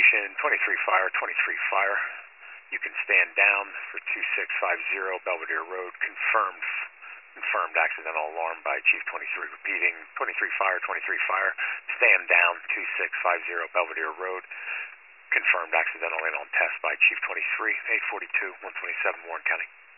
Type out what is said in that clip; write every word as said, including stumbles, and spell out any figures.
Station, twenty-three fire, twenty-three fire. You can stand down for two six five zero Belvedere Road. Confirmed confirmed accidental alarm by Chief twenty-three. Repeating, twenty-three fire, twenty-three fire. Stand down, two six five zero Belvedere Road. Confirmed accidental in on test by Chief twenty-three, eight forty-two, one twenty-seven Warren County.